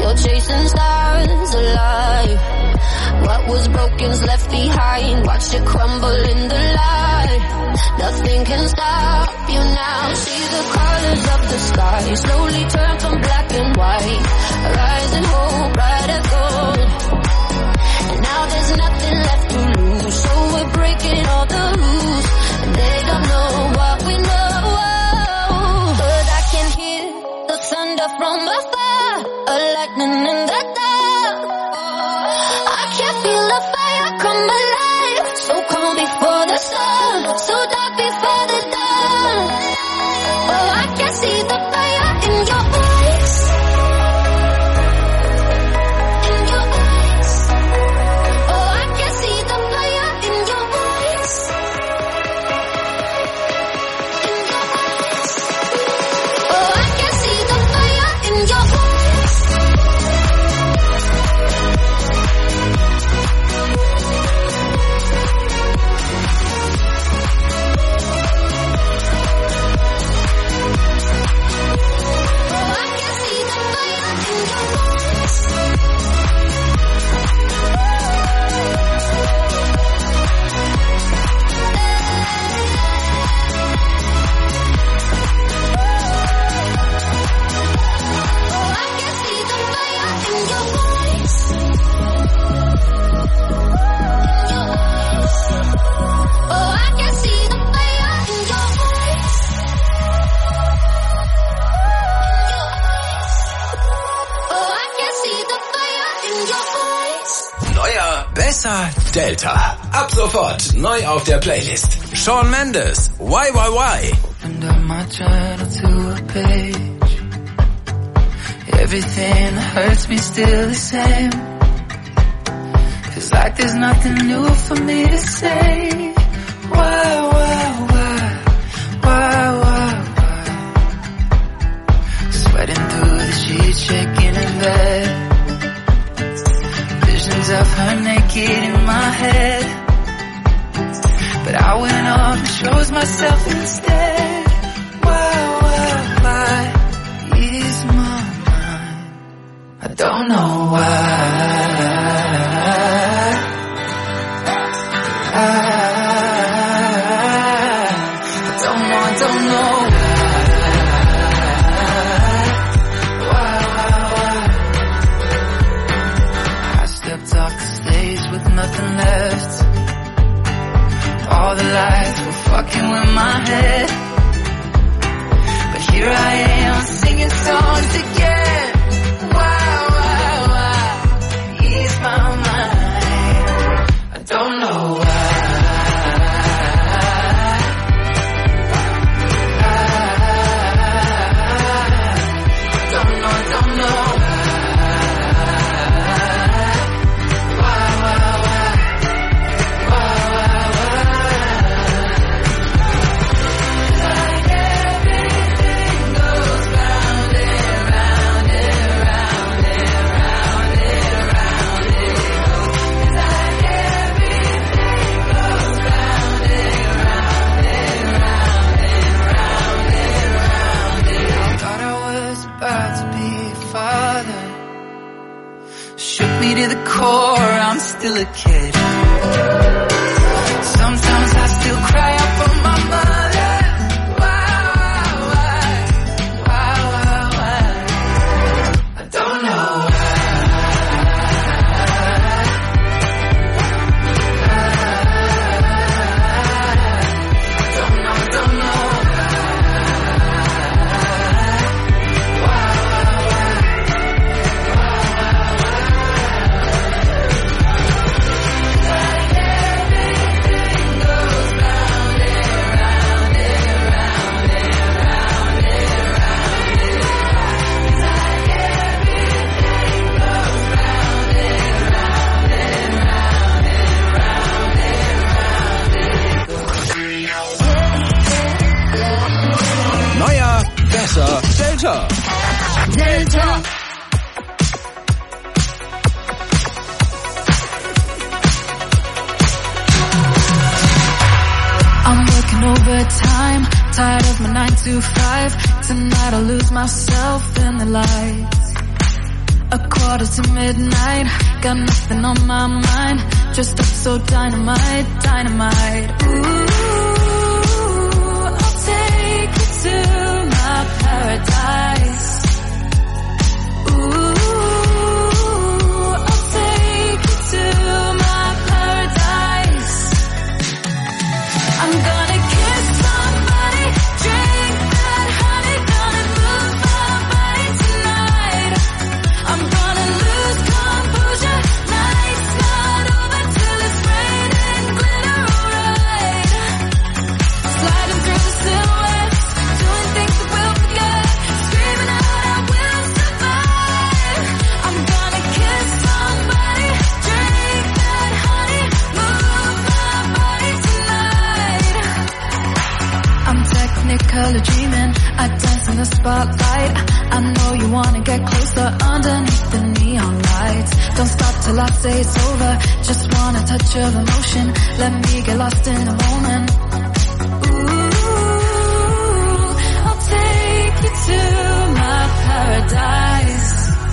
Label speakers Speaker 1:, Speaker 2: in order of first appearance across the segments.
Speaker 1: You're chasing stars alive. What was broken's left behind. Watch it crumble in the light. Nothing can stop you now. See the colors of the sky slowly turn from black and white. Rise and hope, bright as gold. And now there's nothing left to lose. So we're breaking all the rules. And they don't know what we know. But I can hear the thunder from afar. A lightning in the dark. I can feel the fire come alive. So calm before the sun. So dark before the dawn. Oh, I can see the fire in your eyes. In your eyes. Oh, I can see the fire in your eyes. In your eyes. Oh, I can see the fire in your eyes.
Speaker 2: Besser Delta. Ab sofort neu auf der Playlist. Shawn Mendes, Why.
Speaker 3: Opened up my journal to a page. Everything that hurts me still the same. Feels like there's nothing new for me to say. Why? Sweating through the sheets, shaking in bed. Visions of her naked in my head. But I went off and chose myself instead. Why ease my mind? I don't know why. I don't know. Nothing left. All the lights were fucking with my head. But here I am singing songs again. Why ease my mind? I don't know why. I don't know. To the core, I'm still a kid. Sometimes I still cry out for my mother. Why? I don't know I don't know.
Speaker 1: Delta.
Speaker 4: I'm working overtime, tired of my 9 to 5. Tonight I'll lose myself in the lights. to midnight, got nothing on my mind, dressed up so dynamite, dynamite. Ooh, I'll take you to my paradise. Ooh, I'll take you to my paradise. I'm gonna kiss somebody, drink that honey, gonna move my body tonight. I'm gonna lose composure, night's not over till it's raining glitter, alright. Sliding through the silhouettes, doing things that we'll forget, screaming out I will survive. I'm gonna kiss somebody, drink that honey, move my body tonight. I'm technically dreaming, I dance in the spotlight. I know you wanna get closer underneath the neon lights. Don't stop till I say it's over, just want a touch of emotion. Let me get lost in the moment. Ooh, I'll take you to my paradise.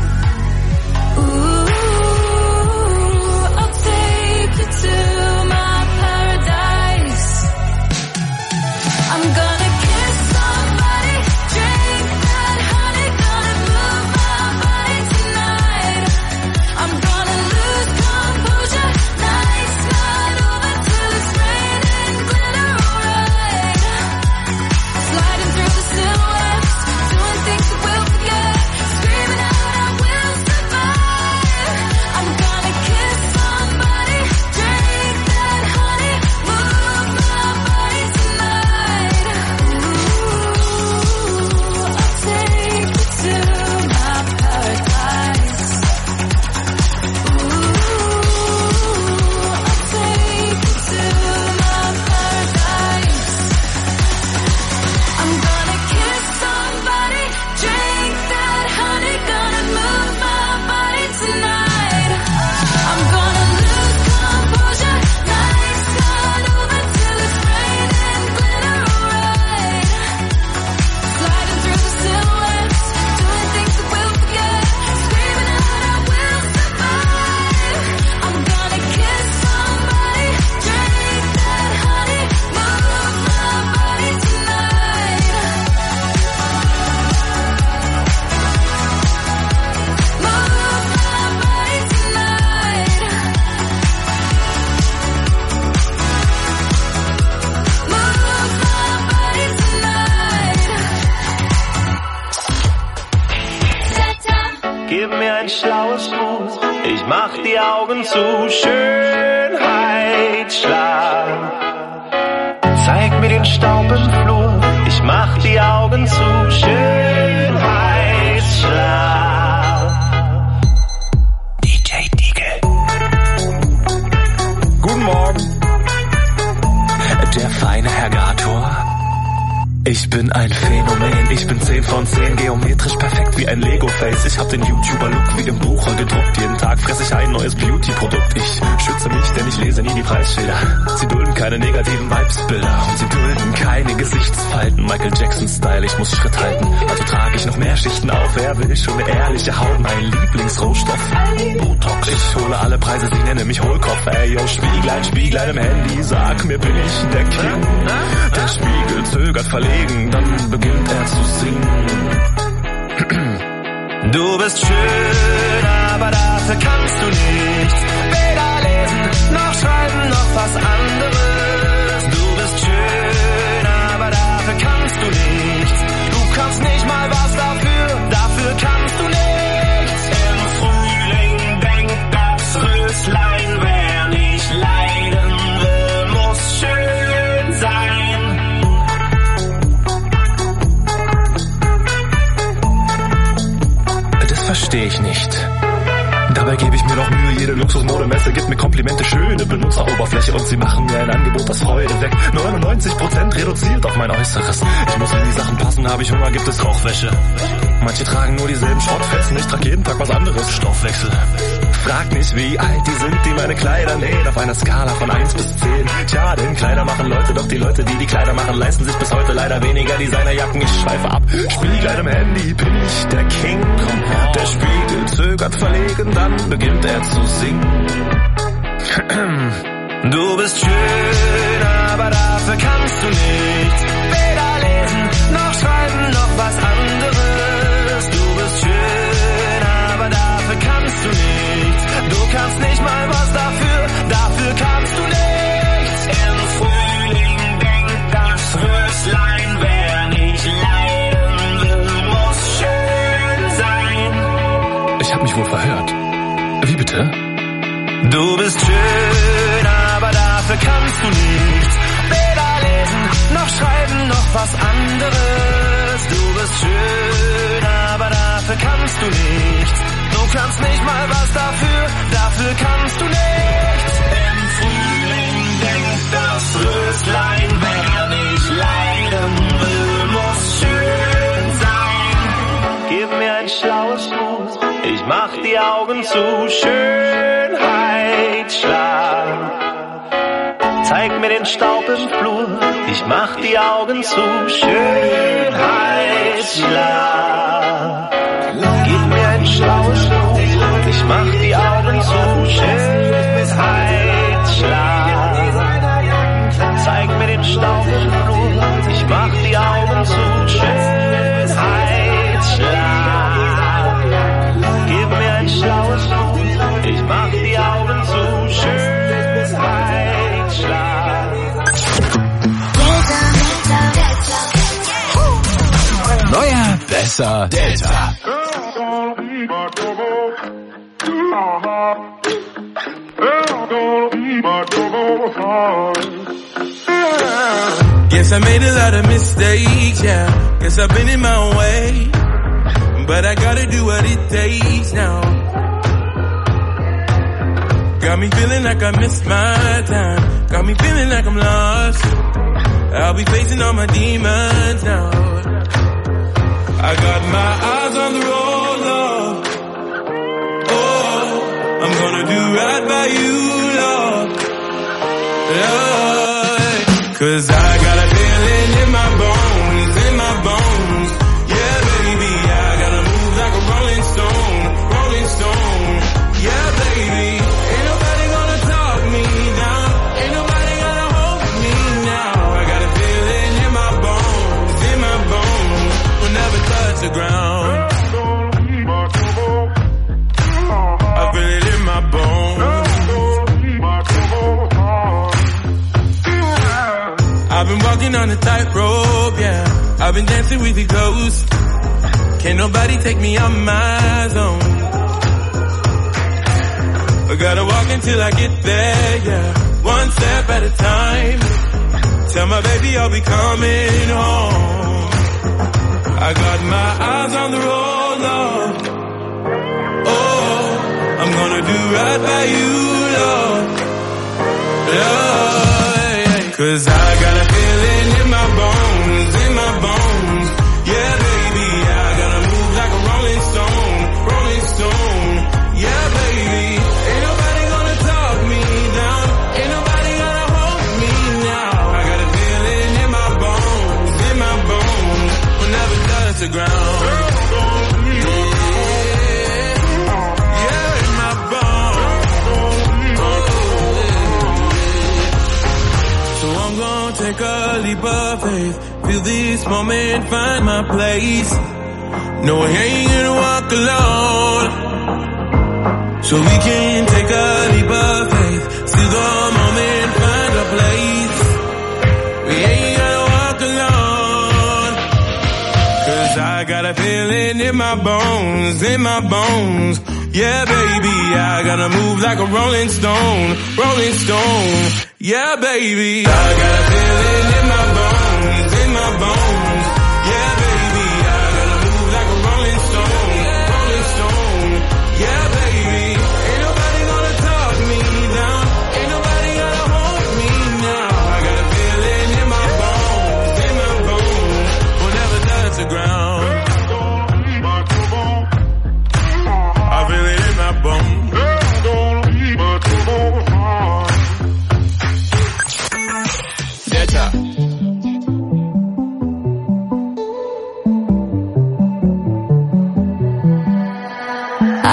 Speaker 4: Ooh, I'll take you to my paradise. I'm gonna kiss somebody, drink that honey, gonna move my body tonight. I'm gonna lose composure, night's not over till it's raining glitter, alright. Sliding through the silhouettes, doing things that we'll forget, screaming out I will survive. I'm gonna kiss somebody, drink that honey, move my body tonight. Ooh, I'll take you to my paradise. Ooh, I'll take you to my paradise. I'm gonna kiss somebody, drink that honey, gonna move my body tonight. I'm gonna lose composure, night's not over till it's raining glitter, alright. Sliding through the silhouettes, doing things that we'll forget, screaming out I will survive. I'm gonna kiss somebody, drink that honey, move my body tonight. Move my body tonight. Move my body tonight.
Speaker 5: Gib mir ein schlaues Buch, ich mach die Augen zu. Schönheitsschlag. Zeig mir den Staub im Flur, ich mach die Augen zu. Schönheitsschlag. DJ Diegel.
Speaker 6: Guten Morgen, der feine Herr Gator. Ich bin ein Phänomen, ich bin 10 von 10, geometrisch perfekt wie ein Lego-Face. Ich hab den YouTuber-Look wie im Bucher gedruckt. Jeden Tag fresse ich ein neues Beauty-Produkt. Ich schütze mich, denn ich lese nie die Preisschilder. Sie dulden keine negativen Vibesbilder und sie dulden keine Gesichtsfalten. Michael Jackson-Style, ich muss Schritt halten. Also trage ich noch mehr Schichten auf. Wer will schon eine ehrliche Haut? Mein Lieblingsrohstoff, Botox. Ich hole alle Preise, sie nennen mich Hohlkopf. Ey, yo, Spieglein im Handy, sag mir, bin ich der King? Der Spiegel zögert verlegen, dann beginnt er zu singen.
Speaker 5: Du bist schön, aber dafür kannst du nichts. Weder lesen, noch schreiben, noch was anderes. Du bist schön, aber dafür kannst du nichts. Du kannst nicht mal was dafür kannst du nichts. Im Frühling denkt das Röslein, wer nicht leiden will, muss schön sein.
Speaker 6: Verstehe ich nicht. Dabei gebe ich mir doch Mühe, jede Luxusmodemesse gibt mir Komplimente, schöne Benutzeroberfläche und sie machen mir ein Angebot, das Freude weckt. 99% reduziert auf mein Äußeres. Ich muss in die Sachen passen, habe ich Hunger, gibt es Rauchwäsche. Manche tragen nur dieselben Schrottfetzen, ich trage jeden Tag was anderes. Stoffwechsel. Frag nicht, wie alt die sind, die meine Kleider nähen, auf einer Skala von 1 bis 10. Tja, denn Kleider machen Leute, doch die Leute, die Kleider machen, leisten sich bis heute leider weniger Designerjacken. Ich schweife ab, Spieglein im Handy, bin ich der King. Der Spiegel zögert zögert verlegen, dann beginnt er zu singen.
Speaker 5: Du bist schön, aber dafür kannst du nicht weder lesen, noch schreiben, noch was anderes. Du bist schön, aber dafür kannst du nichts. Du kannst nicht mal was dafür kannst du nichts. Im Frühling denkt das Röslein, wer nicht leiden will, muss schön sein.
Speaker 6: Ich hab mich wohl verhört. Wie bitte?
Speaker 5: Du bist schön, aber dafür kannst du nichts. Weder lesen, noch schreiben, noch was anderes. Du bist schön, aber dafür kannst du nichts. Du kannst nicht mal was dafür kannst du nichts. Im Frühling denkt das Röslein, wer nicht leiden will, muss schön sein. Gib mir ein schlaues Buch, ich mach die Augen zu. Schönheitsschlag. Zeig mir den Staub im Flur, ich mach die Augen zu. Schönheitsschlag. Gib mir ein schlaues Buch, ich mach die Augen zu. Schönheitsschlag. Zeig mir den Staub im Flur, ich mach die Augen zu. Schönheitsschlag. Gib mir ein schlaues Buch, ich mach die Augen zu. Schönheitsschlag.
Speaker 2: Neuer, besser, Delta.
Speaker 7: Guess I made a lot of mistakes, yeah. Guess I've been in my own way, but I gotta do what it takes now. Got me feeling like I missed my time. Got me feeling like I'm lost. I'll be facing all my demons now. I got my eyes on the road, Lord. Oh, I'm gonna do right by you, Lord. Lord. 'Cause I got a feeling in my bones, in my bones. Yeah, baby, I gotta move like a rolling stone, rolling stone. Yeah, baby, ain't nobody gonna talk me down. Ain't nobody gonna hold me now. I got a feeling in my bones, in my bones. Will never touch the ground. I feel it in my bones. I've been walking on a tightrope, yeah. I've been dancing with the ghosts. Can't nobody take me on my zone. I gotta walk until I get there, yeah. One step at a time. Tell my baby I'll be coming home. I got my eyes on the road, Lord. Oh, I'm gonna do right by you, Lord. Lord, 'cause I got a feeling in my bones, in my bones. Yeah, baby, I gotta move like a rolling stone, rolling stone. Yeah, baby, ain't nobody gonna talk me down. Ain't nobody gonna hold me now. I got a feeling in my bones, in my bones. Will never touch the ground. Yeah, in my bones. So I'm gonna take a leap of faith. Feel this moment, find my place. No, I ain't gonna walk alone. So we can take a leap of faith. See the moment, find a place. We ain't gonna walk alone. 'Cause I got a feeling in my bones, in my bones. Yeah, baby, I gotta move like a rolling stone, rolling stone. Yeah, baby, I got a feeling in my bones, in my bones. Yeah, baby, I gotta move like a rolling stone, rolling stone. Yeah, baby, ain't nobody gonna talk me down. Ain't nobody gonna hold me now. I got a feeling in my bones, in my bones. Will never touch the ground. I feel it in my bones. Delta.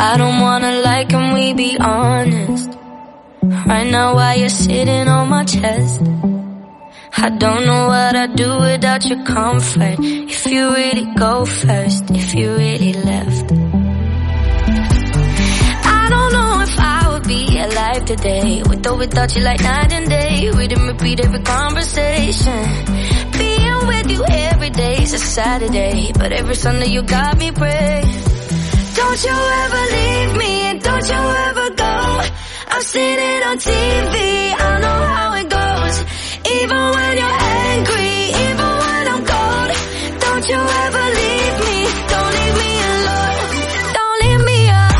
Speaker 1: I don't wanna lie, can we be honest? Right now while you're sitting on my chest, I don't know what I'd do without your comfort. If you really go first, if you really left, I don't know if I would be alive today, with or without you, like night and day. We didn't repeat every conversation. Being with you every day is a Saturday, but every Sunday you got me praying. Don't you ever leave me, and don't you ever go. I've seen it on TV, I know how it goes. Even when you're angry, even when I'm cold, don't you ever leave me, don't leave me alone, don't leave me alone.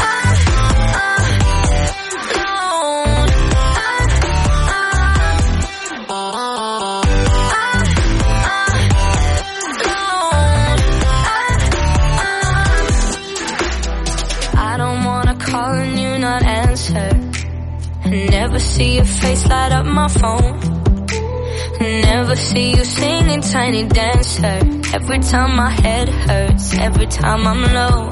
Speaker 1: I don't wanna call and you not answer, never see your face light up my phone, never see you singing Tiny Dancer. Every time my head hurts, every time I'm low.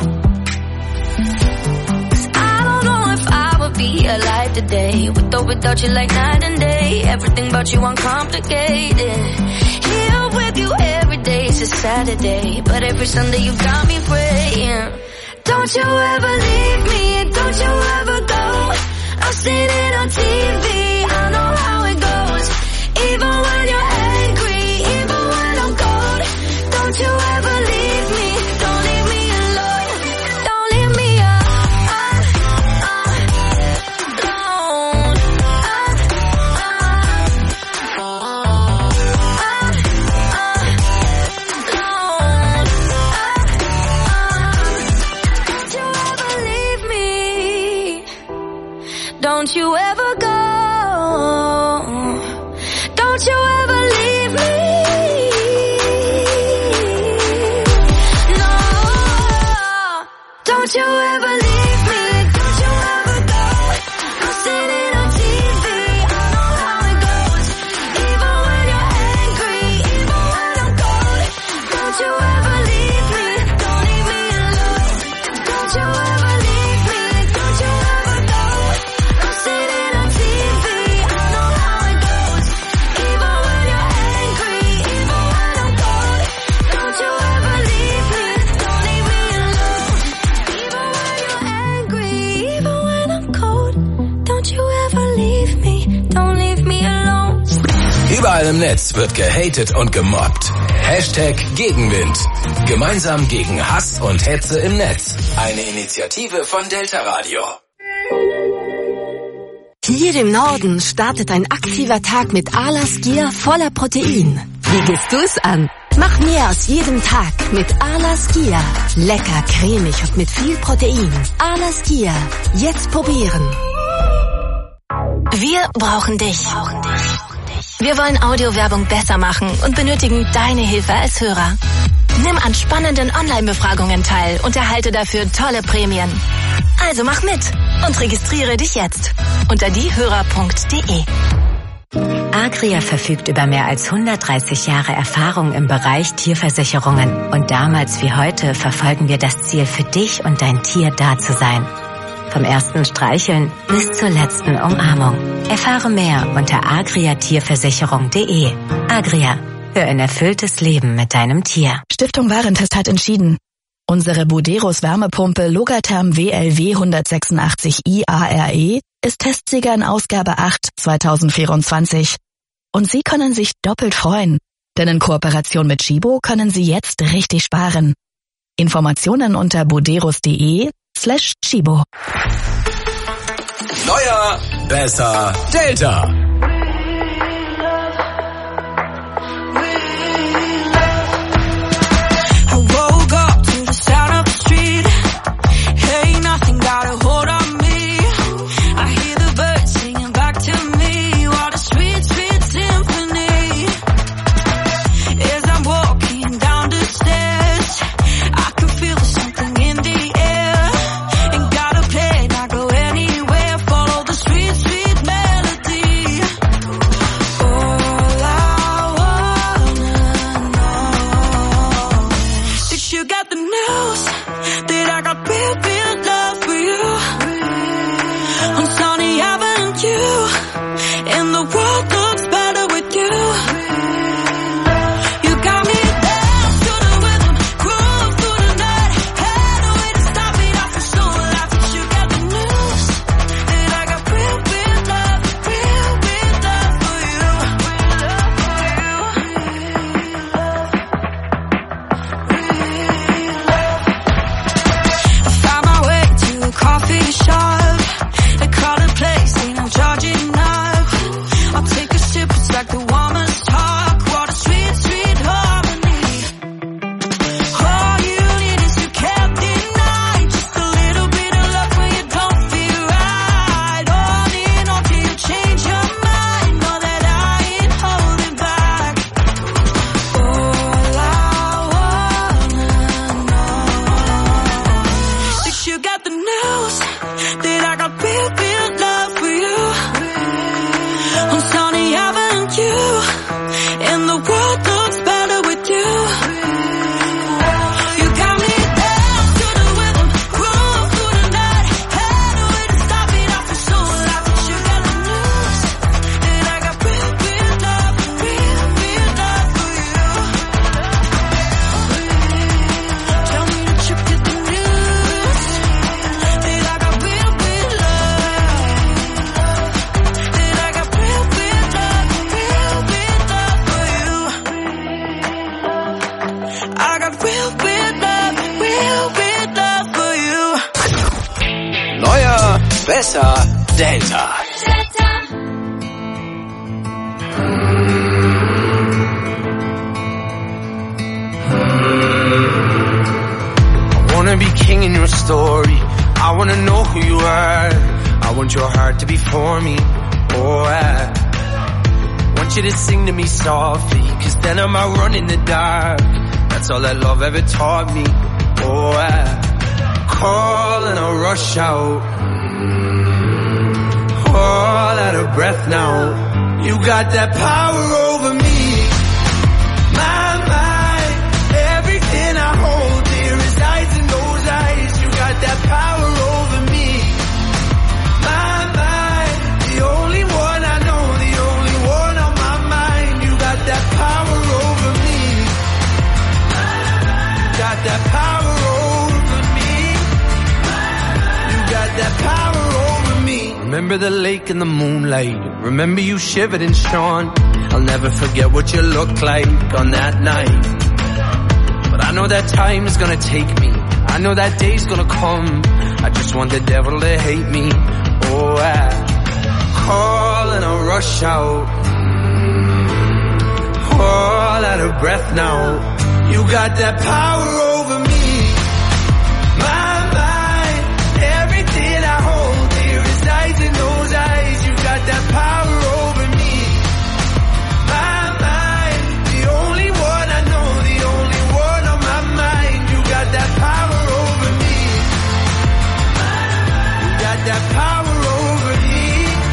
Speaker 1: 'Cause I don't know if I would be alive today, with or without you, like night and day. Everything about you uncomplicated. Here with you every day is a Saturday, but every Sunday you got me praying. Don't you ever leave me, and don't you ever go. I've seen it on TV, I know how it goes. Even when you're angry, even when I'm cold, don't you ever leave me, don't leave me alone, don't leave me alone. Don't you ever leave me, don't you ever go. Don't you ever leave me, no. Don't you ever leave me, don't you ever go. I've seen it on TV, I know how it goes. Even when you're angry, even when I'm cold, don't you ever leave me, don't leave me alone. Don't you ever leave me, don't you ever go. I've seen it on TV, I know how it goes. Even when you're angry, even when I'm cold, don't you ever leave me, don't leave me alone. Even when you're angry, even when I'm cold, don't you ever leave me, don't leave me alone.
Speaker 2: Überall im Netz wird gehatet und gemobbt. Hashtag Gegenwind. Gemeinsam gegen Hass und Hetze im Netz. Eine Initiative von Delta Radio.
Speaker 8: Hier im Norden startet ein aktiver Tag mit Alas Gier voller Protein. Wie gehst du's an? Mach mehr aus jedem Tag mit Alas Gier. Lecker, cremig und mit viel Protein. Alas Gier. Jetzt probieren. Wir brauchen dich. Wir wollen Audiowerbung besser machen und benötigen deine Hilfe als Hörer. Nimm an spannenden Online-Befragungen teil und erhalte dafür tolle Prämien. Also mach mit und registriere dich jetzt unter diehörer.de. Agria verfügt über mehr als 130 Jahre Erfahrung im Bereich Tierversicherungen. Und damals wie heute verfolgen wir das Ziel, für dich und dein Tier da zu sein. Vom ersten Streicheln bis zur letzten Umarmung. Erfahre mehr unter agriatierversicherung.de. Agria, für ein erfülltes Leben mit deinem Tier.
Speaker 9: Stiftung Warentest hat entschieden. Unsere Buderus Wärmepumpe Logatherm WLW 186i ARE ist Testsieger in Ausgabe 8 2024. Und Sie können sich doppelt freuen, denn in Kooperation mit Chibo können Sie jetzt richtig sparen. Informationen unter buderus.de/Chibo.
Speaker 2: Neuer, besser, Delta.
Speaker 3: I woke up to the sound of the street. Hey, nothing got a hold on me. I hear the birds singing back to me. What a sweet, sweet symphony. As I'm walking down the stairs, I can feel something in the air. Ain't got a plan, I go anywhere. Follow the sweet, sweet melody. All I wanna know, did you get the news that I got real, real love? you got the news that I got real, real love for you. On Sunny Avenue, and the world looks better with you. You got me down to the rhythm, groove through the night. Had a way to stop it, I feel so alive. But you got the news that I got real, real love, real, real love for you. Tell me that you get the news that I got real, real love. That I got real, real love, real, real love for you. I got real, real love, real, real love for you.
Speaker 2: Neuer, besser, Delta.
Speaker 5: I wanna be king in your story. I wanna know who you are. I want your heart to be for me. Oh, I want you to sing to me softly, 'cause then I might run in the dark. That's all that love ever taught me. Oh, I call and I rush out. All out of breath now. You got that power over me. My mind, everything I hold dear resides in those eyes. You got that power over me. My mind, the only one I know, the only one on my mind. You got that power over me. Got that power over me. You got that power over me. Remember the lake in the moonlight. Remember you shivered and shone. I'll never forget what you looked like on that night. But I know that time is gonna take me. I know that day's gonna come. I just want the devil to hate me. Oh, I call and I rush out. All out of breath now. You got that power over me. My mind, everything I hold dear resides in those eyes. You got that power over me. My mind, the only one I know, the only one on my mind. You got that power over me. You got that power over me.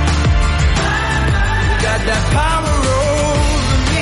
Speaker 5: You got that power over me.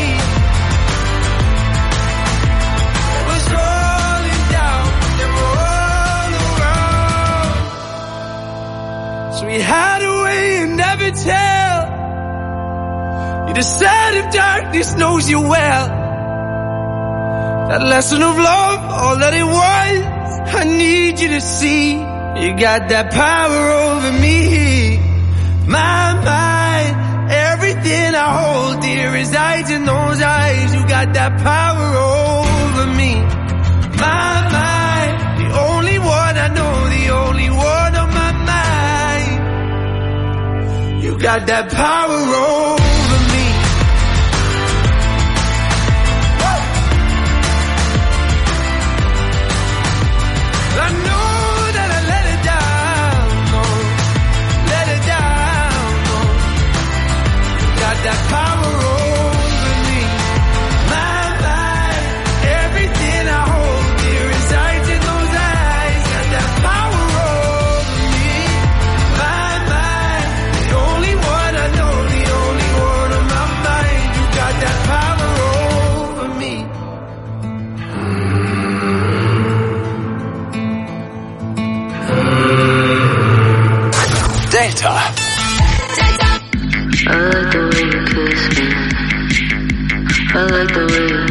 Speaker 5: It was rolling down and all around. So we had a way you never tell. You decided darkness knows you well. That lesson of love, all that it was, I need you to see. You got that power over me. My mind, everything I hold dear resides in those eyes. You got that power over me. My mind, the only one I know, the only one on my mind. You got that power over me. I know that I let it down, no, let it down, no. You got that power over me. My mind, everything I hold dear resides in those eyes. Got that power over me. My mind, the only one I know, the only one on my mind. You got that power over me.
Speaker 2: Delta.
Speaker 10: I like the way you kiss me. I like the way you,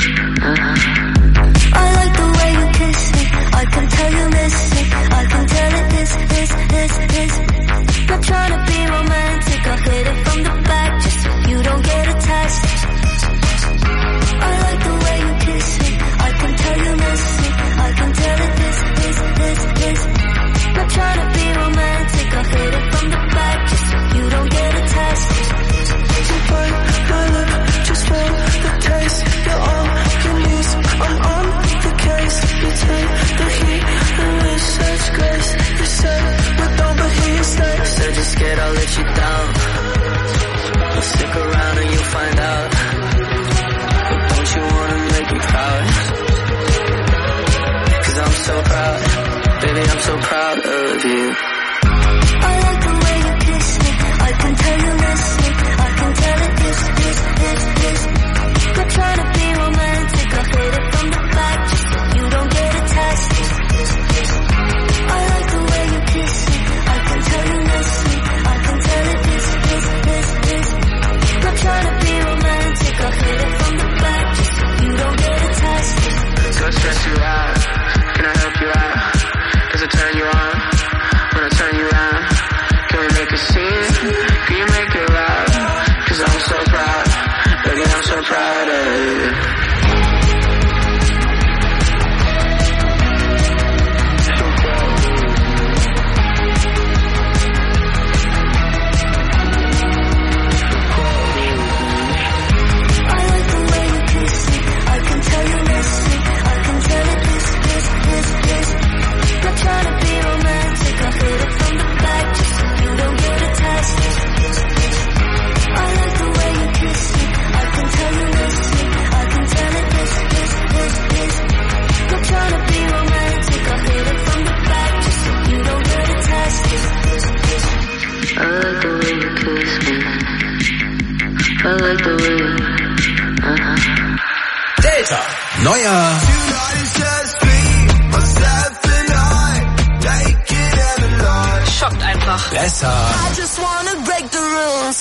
Speaker 4: I like the way you kiss me. I can tell you miss it. I can tell it is. Not trying to be romantic. I'll hit it from the back just so you don't get attached. I like the way you kiss me. I can tell you miss it. I can tell it is. Not trying to be romantic. I'll hit it from the back just so you don't get attached. You bite my lip, just feel the taste. You're all you need. I'm on the case. You take the heat and with such grace. You say we're done, but he stays.
Speaker 10: said you're scared I'll let you down. I'll stick around and you'll find out. But don't you wanna make me proud? 'Cause I'm so proud, baby, I'm so so proud of you.
Speaker 4: I like the way you kiss me. I can tell you listening. I can tell it this. You're trying to be romantic. I'll hit it from the back just so you don't get attached. I like the way you kiss me. I can tell you listening. I can tell it this. You're trying to be romantic. I'll hit it from the back just so you don't get attached.
Speaker 10: So I stress you out. Can I help you out? Does it turn you on? When I turn you around, can we make a scene? Can you make it loud? 'Cause I'm so proud, baby, I'm so proud of you.
Speaker 2: Delta. Neuer.
Speaker 11: Schockt einfach.
Speaker 2: Besser.
Speaker 4: I just wanna break the rules.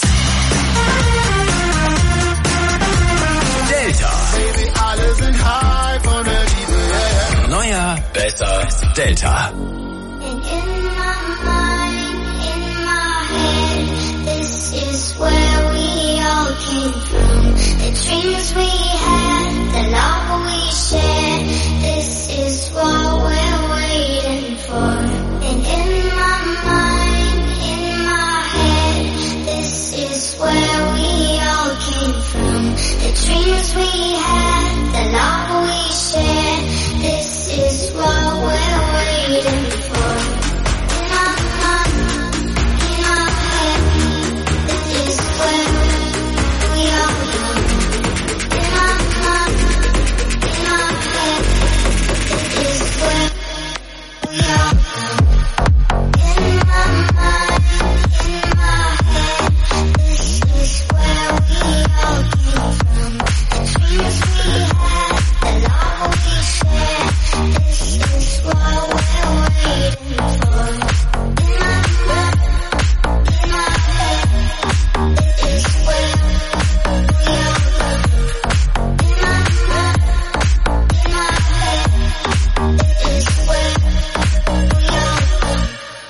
Speaker 2: Delta.
Speaker 5: Baby, alle sind high von der Liebe.
Speaker 2: Neuer. Besser. Delta.
Speaker 1: And in my mind, in my head, this is where we all came from. The dreams we had, the love we shared, this is what we're waiting for. And in my mind, in my head, this is where we all came from. The dreams we had, the love we shared, this is what we're waiting for. In my mind, in my head, this is where we all come. In my mind, in my head, this is where we all come. In my mind, in my head, this is where we all came from. The dreams we had, the love we shared, this is what we're waiting for. In my mind, in my head, this is where we all come. In my mind, in my head, this is where we all come.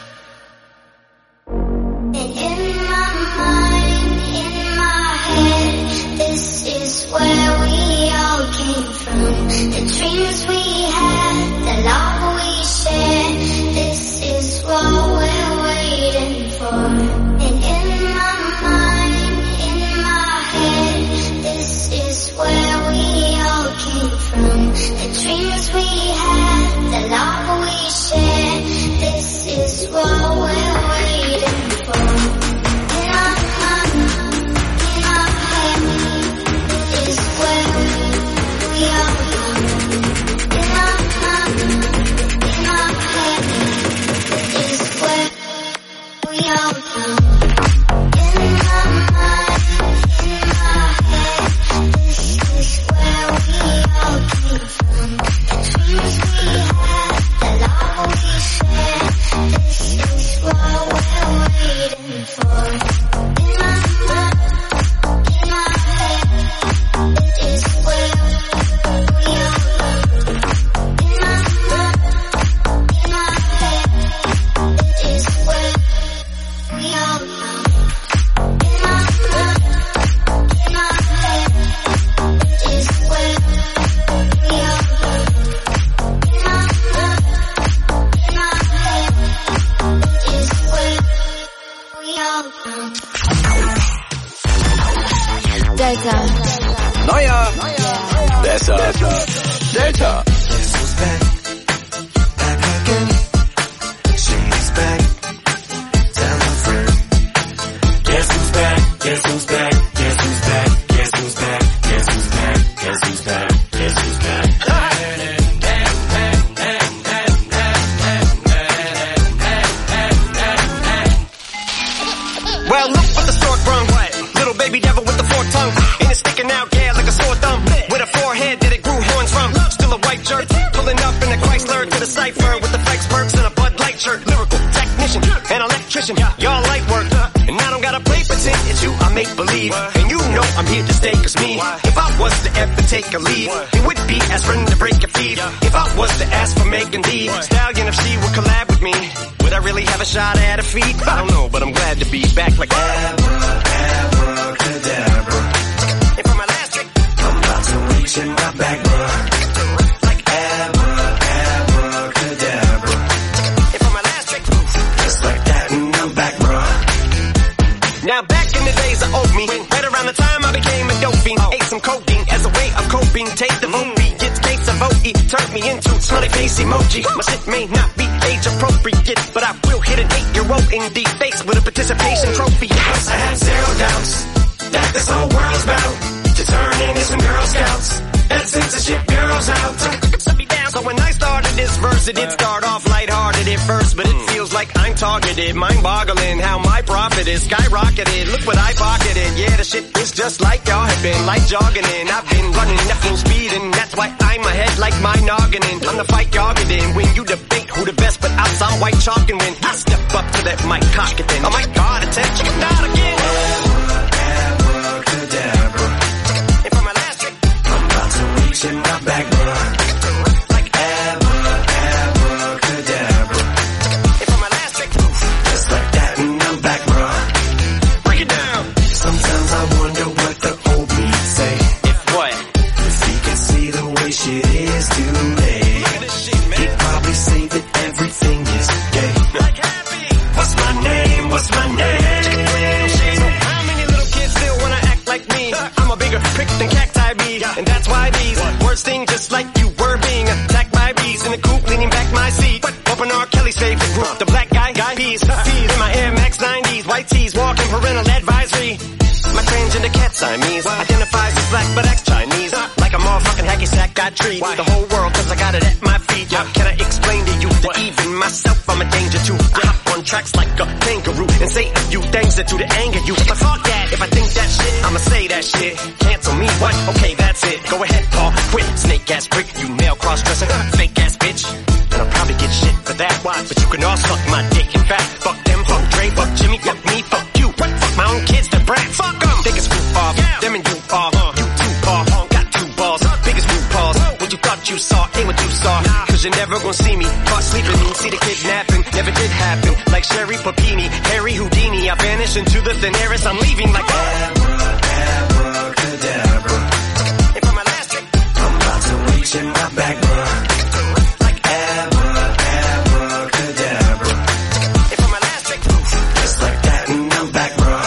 Speaker 1: And in my mind, in my head, this is where we all came from. The dreams we had, the love we shared, this is what we're waiting for. And in my mind, in my head, this is where we all came from. The dreams we had, the love we shared, this is what we're waiting for. In our mind, in our head, is where we all come. In our mind, in our head, is where we all come. In my mind, in my head, this is where we all came from. The dreams we had, the love we shared, this is what we're waiting for. In my mind, in my head, is where we all come. In my mind, in my head, is where we all come. In my mind, in my head, is where we all come. In my mind, in my head, is where we all come.
Speaker 8: Delta.
Speaker 2: Neuer. Besser. Delta.
Speaker 12: cipher with the flex perks and a Bud Light shirt. Lyrical technician and electrician, y'all light work. And I don't gotta play pretend, it's you I make believe. And you know I'm here to stay, cause me, if I was to ever take a leave, it would be as friend to break a feed. If I was to ask for Megan Thee Stallion, if she would collab with me, would I really have a shot at a feat? I don't know, but I'm glad to be back like abracadabra. And for my last trick, I'm about to reach in my back, bruh. Like abracadabra. And for my last trick, just like that, and I'm back, bruh. Now back in the days I owed me, right around the time I became a dope fiend, ate some codeine as a way of coping, take the movie, gets case of OE, turned me into smiley face emoji. My shit may not be age appropriate, but I will hit an 8-year-old in the face with a participation trophy. Yes, I have zero doubts that this whole world's bound to turn into some Girl Scouts and censorship girls out. So when I started this verse, it did start off lighthearted at first, but it feels like I'm targeted, mind-boggling how my profit is skyrocketed. Look what I pocketed, yeah, the shit is just like y'all have been, like jogging in. I've been running at full speed, and that's why I'm ahead like my noggin. I'm the fight y'all get in when you debate who the best, but I'm some white chalk and when I step up to that mic cock it then. Oh my God, attention, not again. Abracadabra. And for my last trick, I'm about to reach in my back, bruh. And that's why these words sting just like you were being attacked by bees in the coop, leaning back my seat. Open R. Kelly's favorite group, the black guy peas. In my Air Max 90s, white tees, walking parental advisory. My transgender cat Siamese identifies as black but acts Chinese. Like a motherfucking hacky sack, I treat the whole world cause I got it at my feet. Can I explain to you that even myself I'm a danger to? I hop on tracks like a kangaroo and say a few things that do to anger you. But fuck that, if I think that shit, I'ma say that shit. Cancel me, what? Okay, that's it. Go ahead, Paul, quit. Snake ass prick, you male cross-dresser, fake ass bitch. And I'll probably get shit for that, why? But you can all suck my dick. In fact, fuck them, fuck Dre, fuck Jimmy, fuck me, fuck you. What? Fuck my own kids, the brat. Fuck them. Biggest goof off, them and you off. You too off, got two balls. Biggest root balls. What you thought you saw ain't what you saw. Cause you're never gonna see me caught sleeping. See the kidnapping, never did happen. Like Sherry Papini, Harry Houdini. I vanish into the thin air as I'm leaving like abracadabra. And for my last trick, I'm about to reach in my back, bruh. Like abracadabra. And for my last trick, just like that, and I'm back, bruh.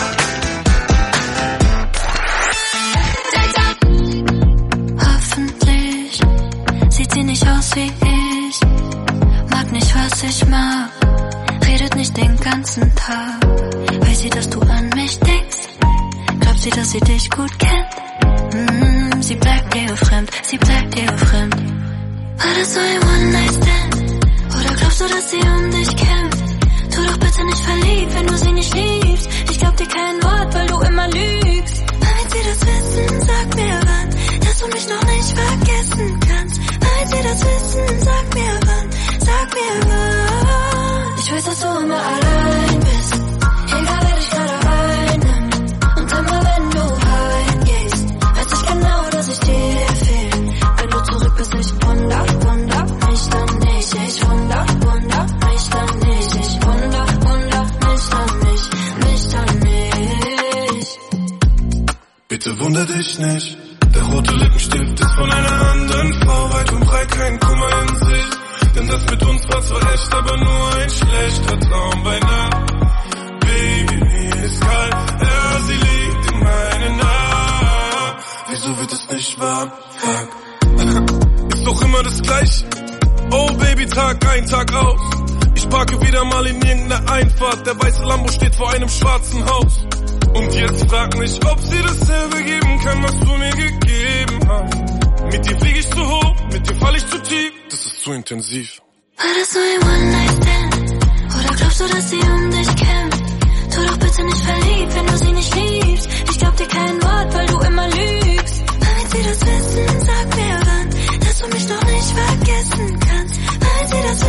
Speaker 4: Hoffentlich sieht sie nicht aus wie ich, mag nicht was ich mag, redet nicht den ganzen Tag. Weiß sie, dass du an mich denkst? Glaubt sie, dass sie dich gut kennt? Sie bleibt dir fremd, sie bleibt dir fremd. War das so ein One-Night-Stand? Oder glaubst du, dass sie um dich kämpft? Tu doch bitte nicht verliebt, wenn du sie nicht liebst. Ich glaub dir kein Wort, weil du immer lügst. Wenn sie das wissen, sag mir wann, dass du mich noch nicht vergessen kannst. Wenn sie das wissen, sag mir wann, sag mir wann. Ich weiß, dass du immer allein bist, egal wer dich gerade einnimmt. Und immer wenn du heimgehst, weiß ich genau, dass ich dir fehl. Wenn du zurück bist, ich wunder mich dann nicht. Ich wunder mich dann nicht. Ich wunder mich dann nicht.
Speaker 7: Bitte wunder dich nicht. Der rote Lippenstift ist von einer anderen Frau, weit und breit kein Kummer in sich. Denn das mit uns war zwar echt, aber nur ein schlechter Traum bei Nacht. Baby, mir ist kalt, ja, sie liegt in meinen Armen. Wieso wird es nicht warm? Fuck. Ist doch immer das Gleiche. Oh Baby, Tag ein, Tag aus. Ich parke wieder mal in irgendeiner Einfahrt. Der weiße Lambo steht vor einem schwarzen Haus. Und jetzt frag mich, ob sie dasselbe geben kann, was du mir gegeben hast. Mit dir flieg ich zu hoch, mit dir fall ich zu tief. Das ist zu intensiv.
Speaker 4: War das so ein One-Night-Stand? Oder glaubst du, dass sie um dich kämpft? Tu doch bitte nicht verliebt, wenn du sie nicht liebst. Ich glaub dir kein Wort, weil du immer lügst. Wenn sie das wissen, sag mir wann, dass du mich noch nicht vergessen kannst. Wenn sie das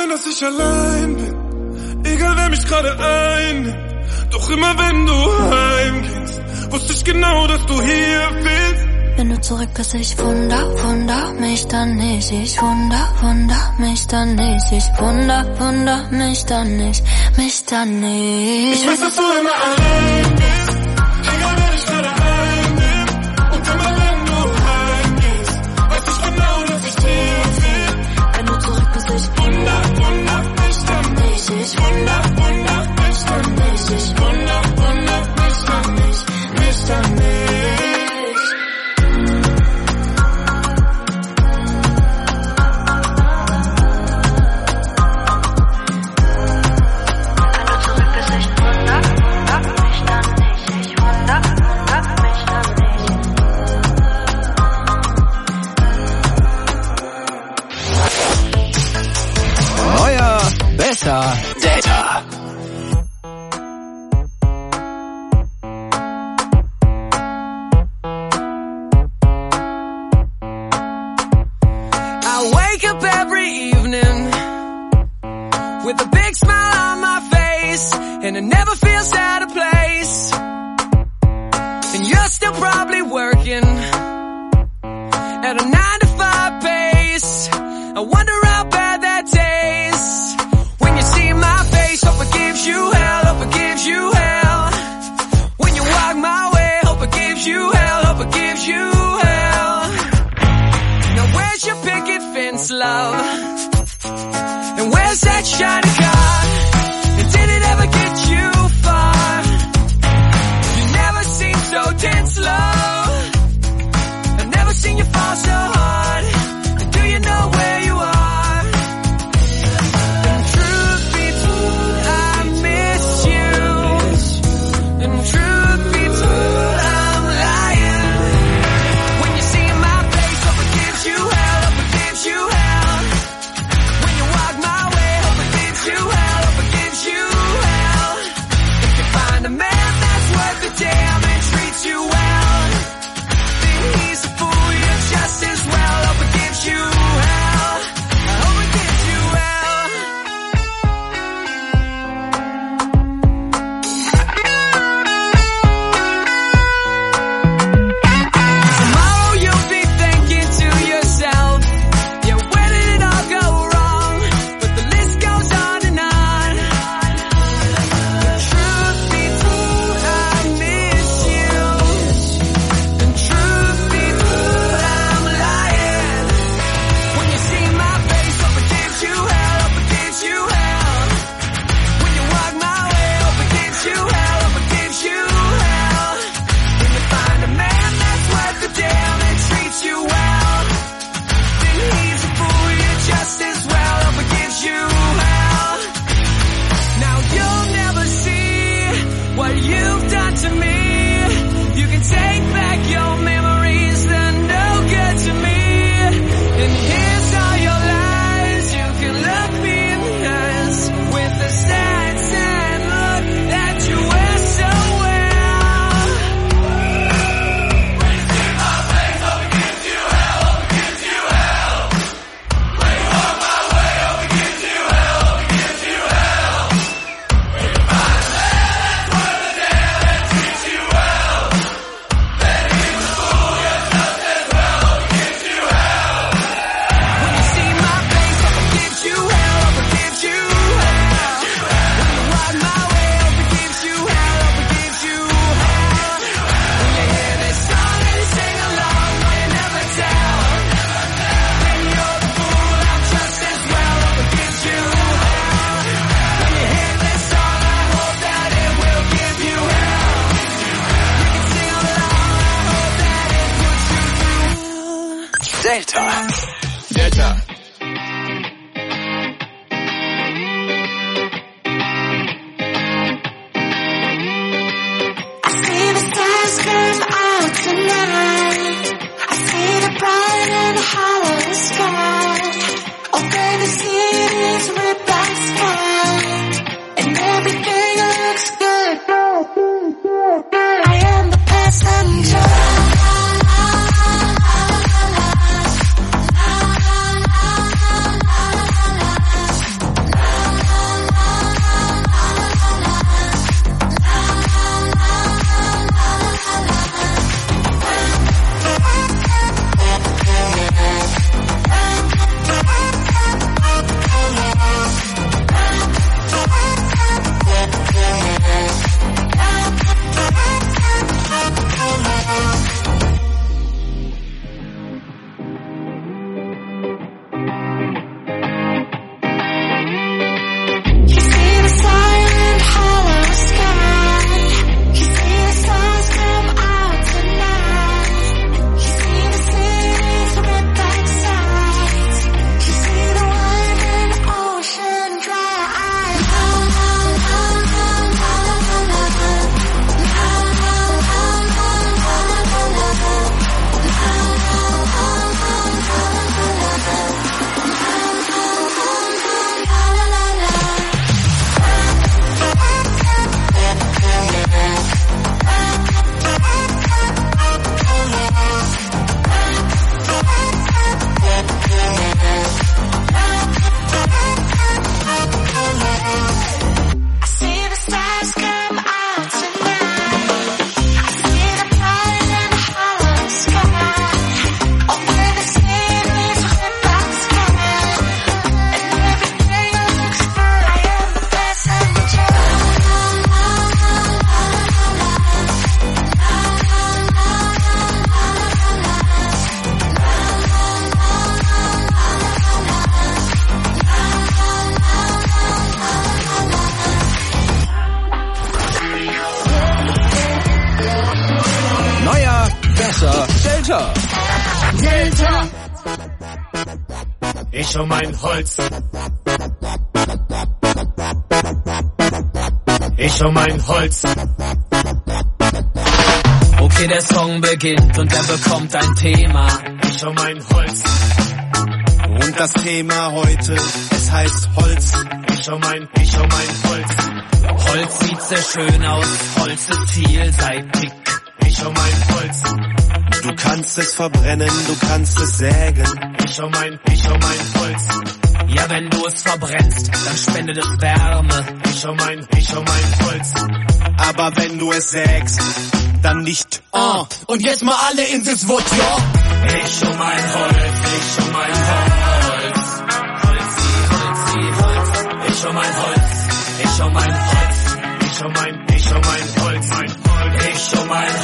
Speaker 7: sein, dass ich allein bin. Egal wer mich gerade einnimmt. Doch immer wenn du heimgehst, wusste ich genau, dass du hier bist.
Speaker 1: Wenn du zurück bist, ich wunder mich dann nicht. Ich wunder mich dann nicht. Ich wunder mich dann nicht. Mich dann nicht.
Speaker 7: Ich weiß, dass du immer allein bist. Egal wer dich gerade einnimmt. Und immer wenn du heimgehst, weiß ich genau, dass ich hier bin.
Speaker 1: Wenn du zurück bist, ich wunder
Speaker 7: mich dann nicht.
Speaker 1: Ich wunder
Speaker 7: mich dann nicht. Ich wunder mich dann nicht. Mich dann nicht.
Speaker 2: Data.
Speaker 3: I wake up every evening with a big smile on my face, and it never feels out of place. And you're still probably working at a 9-to-5 pace. I wonder how bad that tastes when you see my face. Hope it gives you hell, hope it gives you hell. When you walk my way, hope it gives you hell, hope it gives you hell. Now where's your picket fence, love? And where's that shiny car? And did it ever get you far? You never seem so tense, love. I've never seen you fall so hard. And do you know where you are? And truth be told, I miss you. And truth be told, I'm lying. When you see my face, hope it gives you hell, hope it gives you hell. When you walk my way, hope it gives you hell.
Speaker 13: Ich um mein Holz. Ich um mein Holz.
Speaker 14: Okay, der Song beginnt und er bekommt ein Thema.
Speaker 13: Ich um mein Holz.
Speaker 12: Und das Thema heute, es heißt Holz.
Speaker 13: Ich um mein Holz.
Speaker 14: Holz sieht sehr schön aus, Holz ist vielseitig.
Speaker 13: Ich um mein Holz.
Speaker 12: Du kannst es verbrennen, du kannst es sägen.
Speaker 13: Ich um mein Holz.
Speaker 14: Ja, wenn du es verbrennst, dann spendet es Wärme.
Speaker 13: Ich um mein Holz.
Speaker 12: Aber wenn du es sägst, dann nicht.
Speaker 13: Und jetzt mal alle in das Wort, ja? Ich um mein Holz, ich um mein Holz. Holzi, Holzi, Holz. Ich um mein Holz, ich um mein Holz. Ich um mein Holz, ich um mein Holz. Ich um mein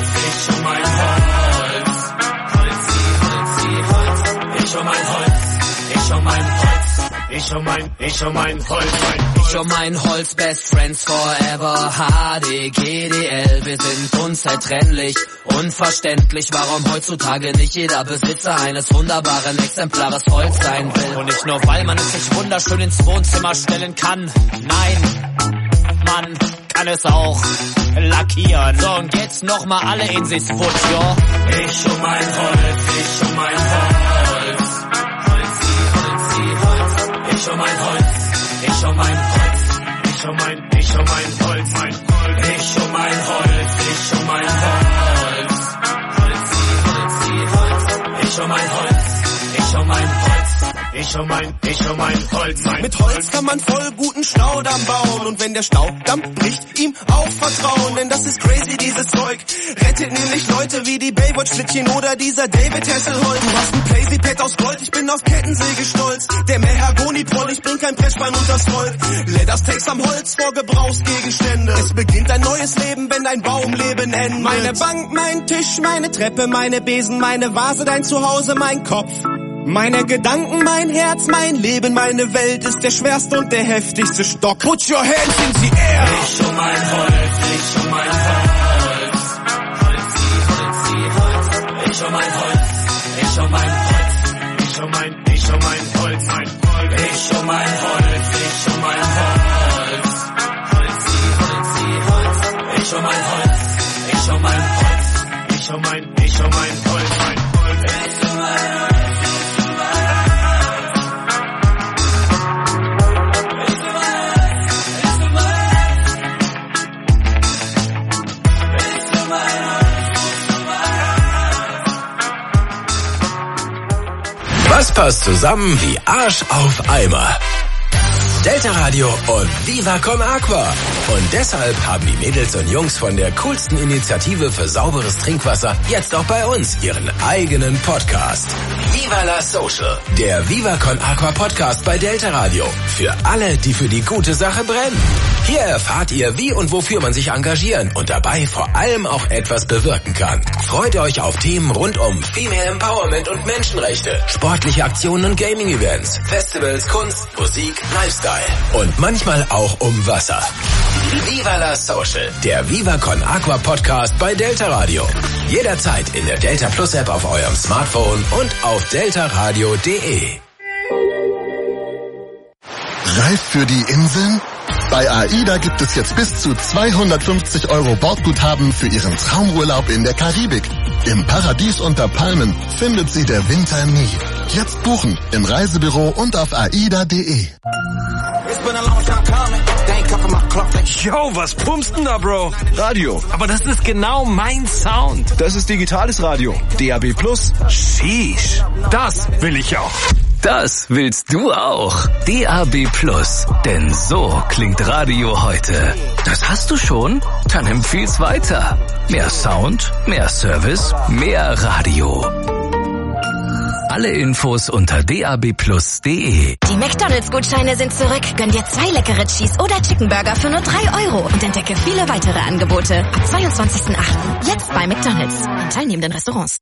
Speaker 13: Holz. Holzi, Holzi, Holz. Ich um mein Holz, ich um mein Holz. Ich um mein Holz.
Speaker 14: Ich um mein Holz, Best Friends Forever, HDGDL, wir sind unzertrennlich. Unverständlich, warum heutzutage nicht jeder Besitzer eines wunderbaren Exemplares Holz sein will. Und nicht nur, weil man es sich wunderschön ins Wohnzimmer stellen kann. Nein, man kann es auch lackieren. So, und jetzt nochmal alle in sich Wut, jo.
Speaker 13: Ich um mein Holz, ich um mein Holz. Holzi, Holzi, Holz. Ich um mein Holz, ich um mein Holz. Ich um mein Holz. Ich um mein Holz, ich um mein Holz. Holzi, Holzi, Holz. Ich um mein Holz, ich um mein Holz. Ich um mein Holz.
Speaker 12: Mit Holz kann man voll guten Staudamm bauen. Und wenn der Staudamm bricht, ihm auch vertrauen. Denn das ist crazy, dieses Zeug. Rettet nämlich Leute wie die Baywatch-Flittchen oder dieser David Hasselholt. Du hast ein Playsy-Pad aus Gold, ich bin auf Kettensäge stolz. Der Mahagoni-Proll, ich bring kein Pressspan unters Volk. Leathersteaks am Holz vor Gebrauchsgegenstände. Es beginnt ein neues Leben, wenn dein Baumleben endet. Meine Bank, mein Tisch, meine Treppe, meine Besen, meine Vase, dein Zuhause, mein Kopf. Meine Gedanken, mein Herz, mein Leben, meine Welt ist der schwerste und der heftigste Stock. Put your hands in the air!
Speaker 13: Ich um mein Holz, ich um mein Holz. Holzi, Holzi, Holz. Ich um mein Holz, ich um mein Holz. Ich um mein Holz. Ich um mein Holz, ich um mein Holz. Holzi, Holzi, Holz. Ich um mein Holz, ich um mein Holz. Ich um mein Holz. Ich um mein Holz.
Speaker 2: Was passt zusammen wie Arsch auf Eimer? Delta Radio und Viva Con Aqua. Und deshalb haben die Mädels und Jungs von der coolsten Initiative für sauberes Trinkwasser jetzt auch bei uns ihren eigenen Podcast. Viva la Social, der Viva Con Aqua Podcast bei Delta Radio. Für alle, die für die gute Sache brennen. Hier erfahrt ihr, wie und wofür man sich engagieren und dabei vor allem auch etwas bewirken kann. Freut euch auf Themen rund um Female Empowerment und Menschenrechte, sportliche Aktionen und Gaming-Events, Festivals, Kunst, Musik, Lifestyle und manchmal auch um Wasser. Viva la Social, der Viva Con Aqua Podcast bei Delta Radio. Jederzeit in der Delta Plus App auf eurem Smartphone und auf deltaradio.de.
Speaker 15: Reif für die Inseln? Bei AIDA gibt es jetzt bis zu 250 € Bordguthaben für Ihren Traumurlaub in der Karibik. Im Paradies unter Palmen findet Sie der Winter nie. Jetzt buchen im Reisebüro und auf aida.de.
Speaker 16: Yo, was pumpst denn da, Bro?
Speaker 17: Radio.
Speaker 16: Aber das ist genau mein Sound.
Speaker 17: Das ist digitales Radio. DAB+.
Speaker 16: Sheesh. Das will ich auch.
Speaker 18: Das willst du auch. DAB+. Denn so klingt Radio heute. Das hast du schon? Dann empfiehl's weiter. Mehr Sound, mehr Service, mehr Radio. Alle Infos unter dabplus.de.
Speaker 8: Die McDonalds-Gutscheine sind zurück. Gönn dir 2 leckere Cheese- oder Chickenburger für nur 3 € und entdecke viele weitere Angebote. Ab 22.08. Jetzt bei McDonalds in teilnehmenden Restaurants.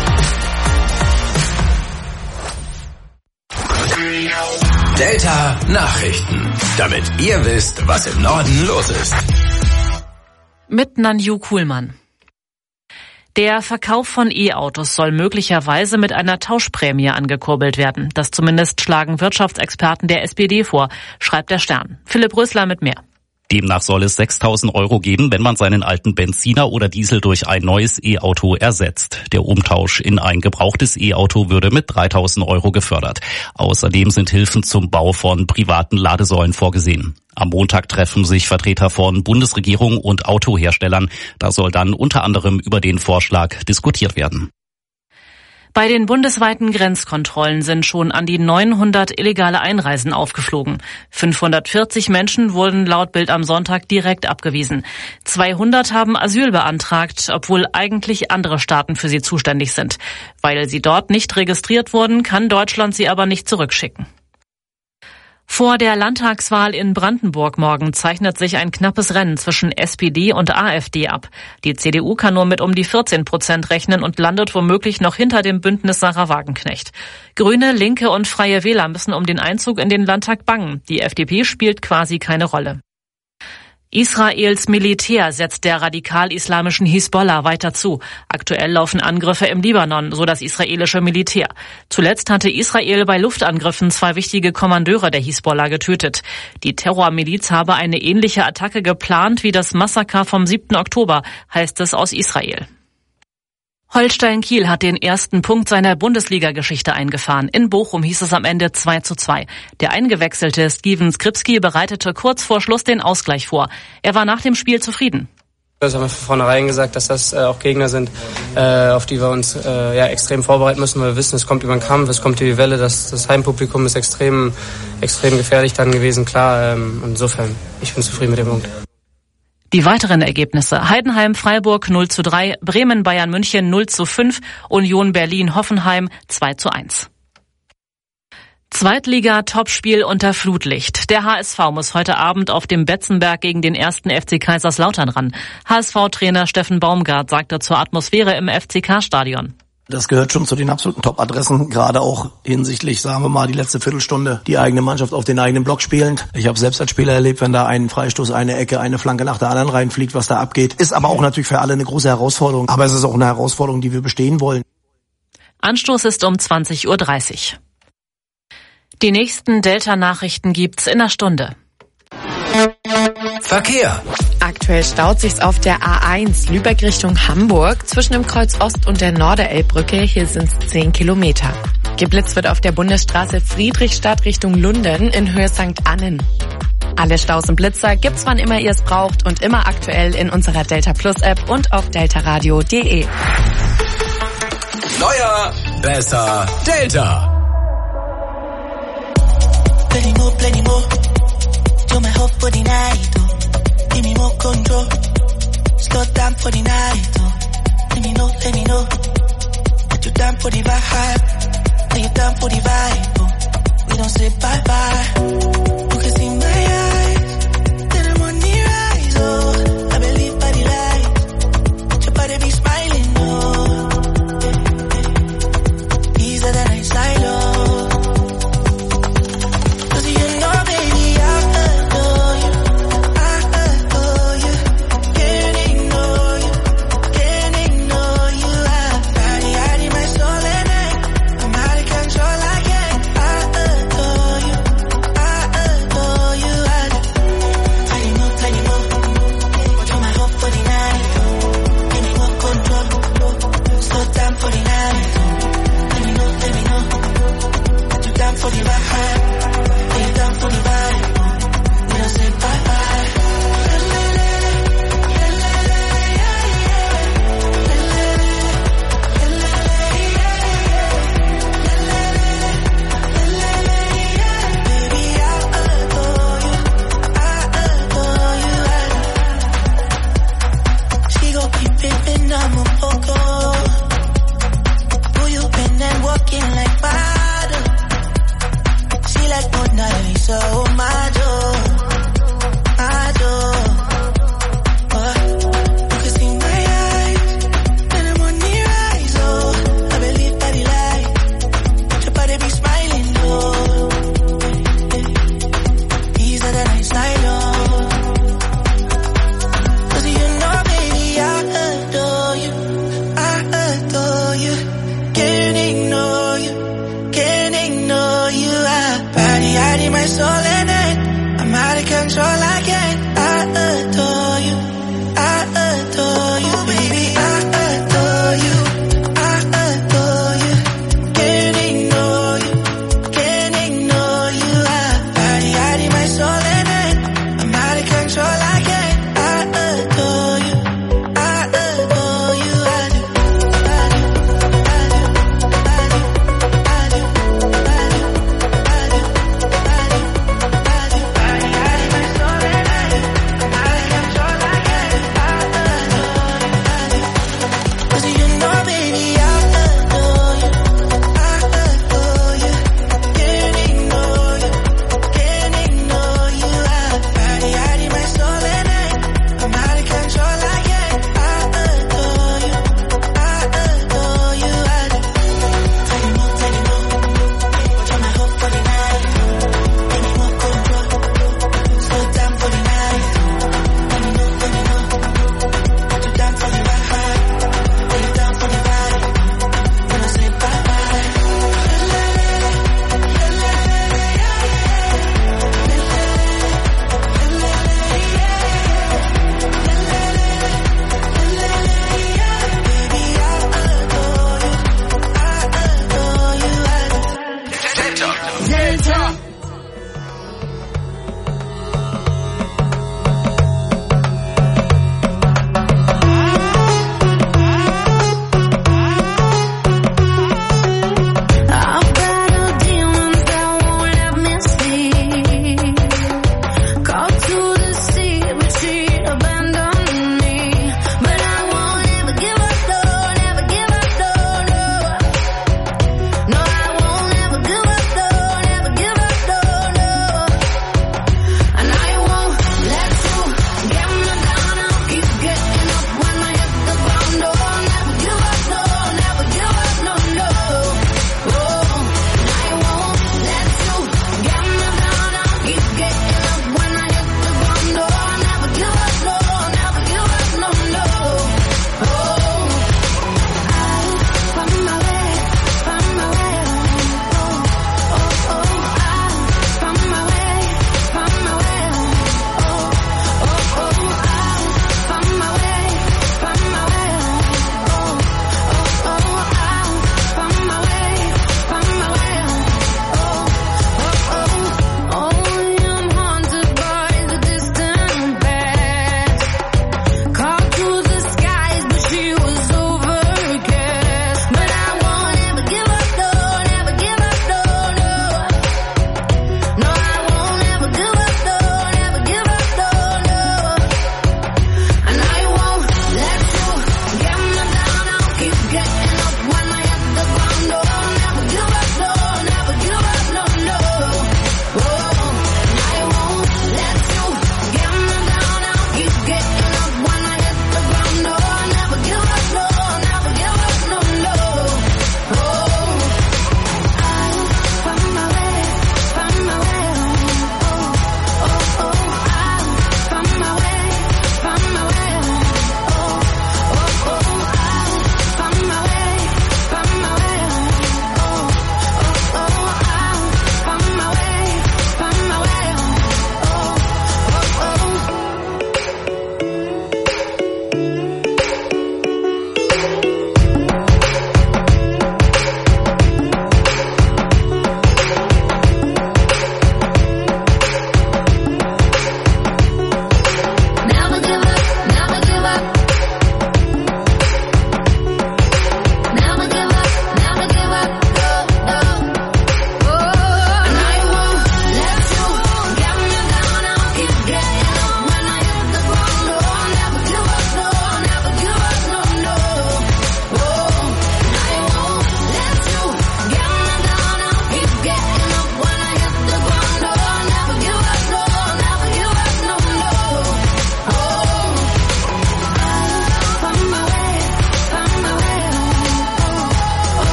Speaker 2: Delta Nachrichten, damit ihr wisst, was im Norden los ist.
Speaker 19: Mit Nanju Kuhlmann. Der Verkauf von E-Autos soll möglicherweise mit einer Tauschprämie angekurbelt werden. Das zumindest schlagen Wirtschaftsexperten der SPD vor, schreibt der Stern. Philipp Rösler mit mehr.
Speaker 20: Demnach soll es 6.000 € geben, wenn man seinen alten Benziner oder Diesel durch ein neues E-Auto ersetzt. Der Umtausch in ein gebrauchtes E-Auto würde mit 3.000 € gefördert. Außerdem sind Hilfen zum Bau von privaten Ladesäulen vorgesehen. Am Montag treffen sich Vertreter von Bundesregierung und Autoherstellern. Da soll dann unter anderem über den Vorschlag diskutiert werden.
Speaker 19: Bei den bundesweiten Grenzkontrollen sind schon an die 900 illegale Einreisen aufgeflogen. 540 Menschen wurden laut Bild am Sonntag direkt abgewiesen. 200 haben Asyl beantragt, obwohl eigentlich andere Staaten für sie zuständig sind. Weil sie dort nicht registriert wurden, kann Deutschland sie aber nicht zurückschicken. Vor der Landtagswahl in Brandenburg morgen zeichnet sich ein knappes Rennen zwischen SPD und AfD ab. Die CDU kann nur mit um die 14% rechnen und landet womöglich noch hinter dem Bündnis Sarah Wagenknecht. Grüne, Linke und Freie Wähler müssen um den Einzug in den Landtag bangen. Die FDP spielt quasi keine Rolle. Israels Militär setzt der radikal-islamischen Hisbollah weiter zu. Aktuell laufen Angriffe im Libanon, so das israelische Militär. Zuletzt hatte Israel bei Luftangriffen 2 wichtige Kommandeure der Hisbollah getötet. Die Terrormiliz habe eine ähnliche Attacke geplant wie das Massaker vom 7. Oktober, heißt es aus Israel. Holstein Kiel hat den ersten Punkt seiner Bundesliga-Geschichte eingefahren. In Bochum hieß es am Ende 2:2. Der eingewechselte Steven Skripski bereitete kurz vor Schluss den Ausgleich vor. Er war nach dem Spiel zufrieden.
Speaker 21: Das haben wir von vornherein gesagt, dass das auch Gegner sind, auf die wir uns extrem vorbereiten müssen, weil wir wissen, es kommt über den Kampf, es kommt über die Welle, das Heimpublikum ist extrem gefährlich dann gewesen, klar. Insofern, ich bin zufrieden mit dem Punkt.
Speaker 19: Die weiteren Ergebnisse: Heidenheim-Freiburg 0:3, Bremen-Bayern München 0:5, Union Berlin-Hoffenheim 2:1. Zweitliga-Topspiel unter Flutlicht. Der HSV muss heute Abend auf dem Betzenberg gegen den 1. FC Kaiserslautern ran. HSV-Trainer Steffen Baumgart sagte zur Atmosphäre im FCK-Stadion.
Speaker 22: Das gehört schon zu den absoluten Top-Adressen, gerade auch hinsichtlich, sagen wir mal, die letzte Viertelstunde, die eigene Mannschaft auf den eigenen Block spielend. Ich habe selbst als Spieler erlebt, wenn da ein Freistoß, eine Ecke, eine Flanke nach der anderen reinfliegt, was da abgeht. Ist aber auch natürlich für alle eine große Herausforderung. Aber es ist auch eine Herausforderung, die wir bestehen wollen.
Speaker 19: Anstoß ist um 20:30 Uhr. Die nächsten Delta-Nachrichten gibt's in einer Stunde.
Speaker 2: Verkehr.
Speaker 23: Aktuell staut sich's auf der A1 Lübeck Richtung Hamburg zwischen dem Kreuz Ost und der Norderelbbrücke. Hier sind's 10 Kilometer. Geblitzt wird auf der Bundesstraße Friedrichstadt Richtung Lunden in Höhe St. Annen. Alle Staus und Blitzer gibt's wann immer ihr es braucht und immer aktuell in unserer Delta Plus App und auf deltaradio.de.
Speaker 2: Neuer, besser, Delta.
Speaker 24: Plenty more. You're my hope for the night, oh. Give me more control. Slow down for the night, oh. Let me know. That you down for the vibe. Are you down for the vibe, oh. We don't say bye-bye. You can see my eyes. Then I'm on the rise, oh. I believe by the light. Your body be smiling, oh. These are the nights I love.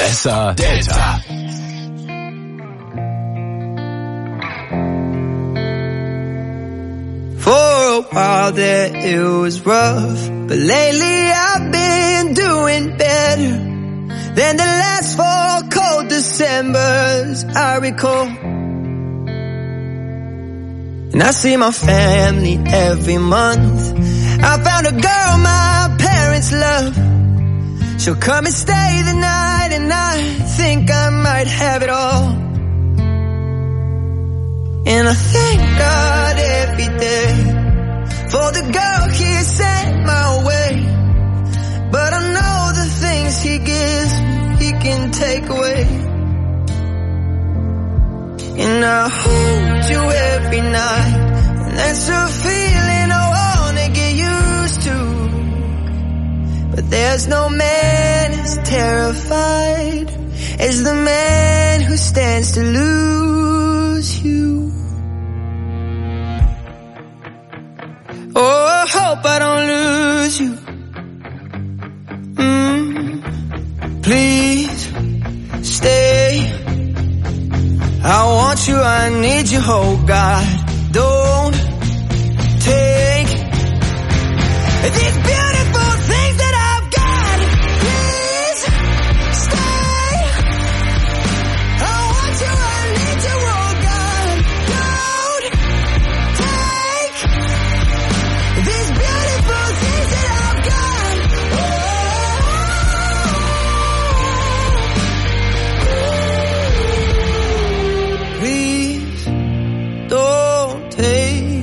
Speaker 2: besser Delta.
Speaker 6: For a while there it was rough, but lately I've been doing better than the last 4 cold Decembers I recall. And I see my family every month. I found a girl my parents love. She'll come and stay the night, and I think I might have it all. And I thank God every day for the girl He sent my way. But I know the things He gives me, He can take away. And I hold you every night, and that's a feeling I wanna get used to. But there's no man as terrified as the man who stands to lose you. Oh, I hope I don't lose you. Please stay. I want you, I need you, oh God. Don't take these beautiful things that I've got. Please stay. I want you, I need you, oh God. Don't take these beautiful things that I've got. Please don't take.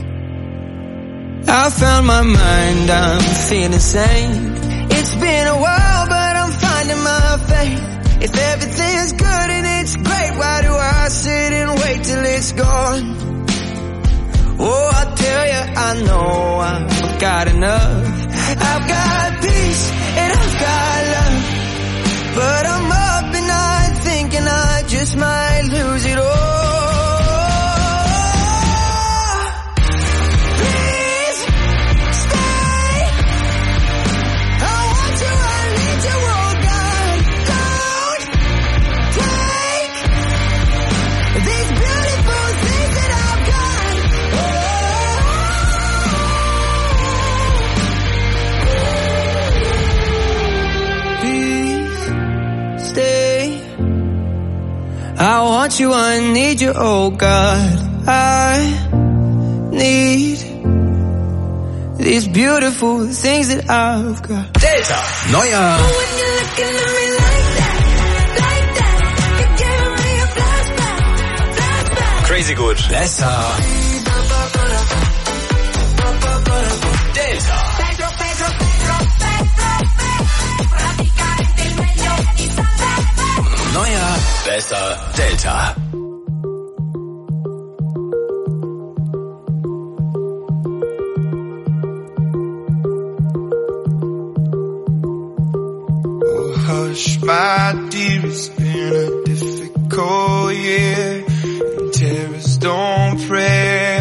Speaker 6: I found my mind, I'm feeling sane. It's been a while, but I'm finding my faith. If everything's good and it's great, why do I sit and wait till it's gone? Oh, I tell you, I know I've got enough. I've got peace and I've got love. But I'm up and I'm thinking I just might lose it all. Please stay. I want you, I need you, oh God. Don't take these beautiful things that I've got. Please stay. I want you, I need you, oh God. I need these beautiful things that I've got.
Speaker 2: Delta, neuer
Speaker 16: Crazy gut.
Speaker 2: besser Delta. Neuer besser Delta.
Speaker 9: Hush, my dear, it's been a difficult year, and terrorists don't pray.